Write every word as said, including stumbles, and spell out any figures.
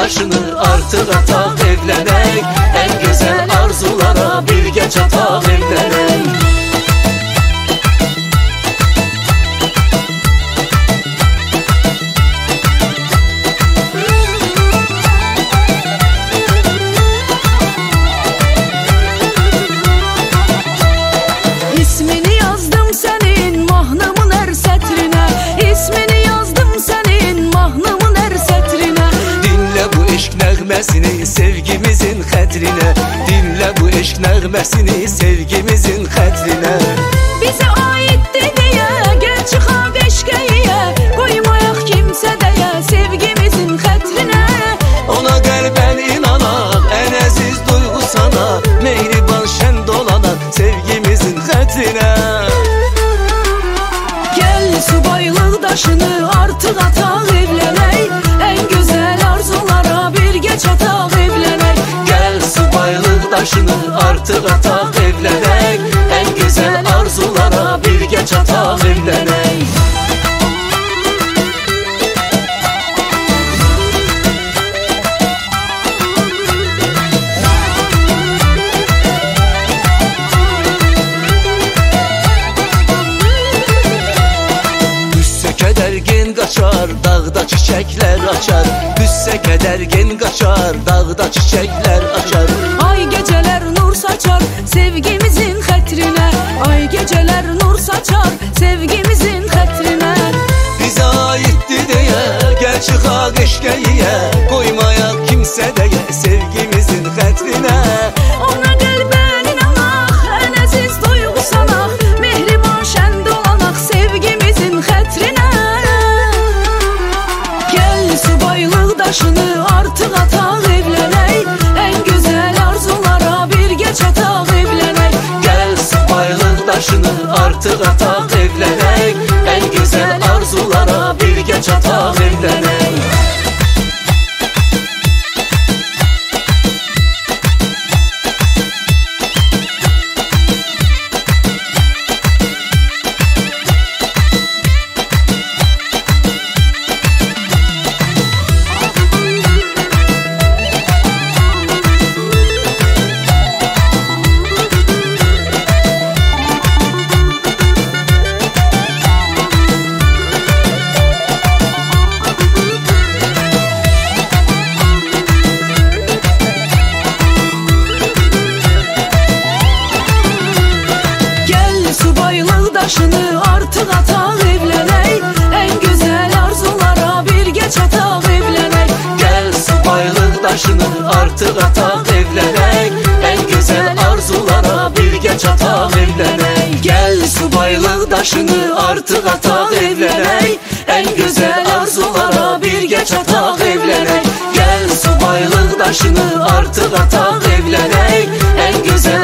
daşını artık atak evlenek. En güzel arzulara birgə çatak evlenek. İsmini yazdım senin mahnımın her sətrine, İsmini yazdım senin mahnımın her sətrine. Dinle bu eşk nəğməsini sevgimizin xətrine, dinle bu eşk nəğməsini sevgimizin xətrine. Bize aittir diye gel çıxaq eşqəyə, qoymayaq kimsə dəyə sevgimizin xətrine. Ona qəlbən inanaq, ən əziz duyğu sana, mehriban şən dolanaq sevgimizin xətrine. Gel subaylıq daşını artıq ataq evlənək, en güzel arzulara birgə çataq evlənək. Gel subaylıq daşını artıq ataq evlənək, en güzel arzulara birgə çataq evlənək. Kədərgin qaçar, dağda çiçəklər açar. Qüssə kədərgin qaçar, dağda çiçəklər açar. Ay geceler nur saçar sevgimizin xətrine, ay geceler nur saçar sevgimizin xətrine. Bizə aitdir deyə, gəl çıxaq eşqəyə, qoymayaq kimsə dəyə sevgimizin xətrinə. Ona qəlbən inanaq, ən əziz duyğu sanaq, mehriban şən dolanaq sevgimizin xətrinə. Gel subaylıq daşını artıq ataq evlənək, en güzel arzulara birgə çataq evlənək. Gəl subaylıq daşını artıq ataq evlənək, en güzel arzulara birgə çataq evlənək. Daşını artıq ataq evlənək, en güzel arzulara birgə çataq evlənək. Gəl subaylıq daşını artıq ataq evlənək, en güzel arzulara birgə çataq evlənək. Gəl subaylıq daşını artıq ataq evlənək, en güzel arzulara birgə çataq evlənək. Gəl subaylıq daşını artıq ataq evlənək, en güzel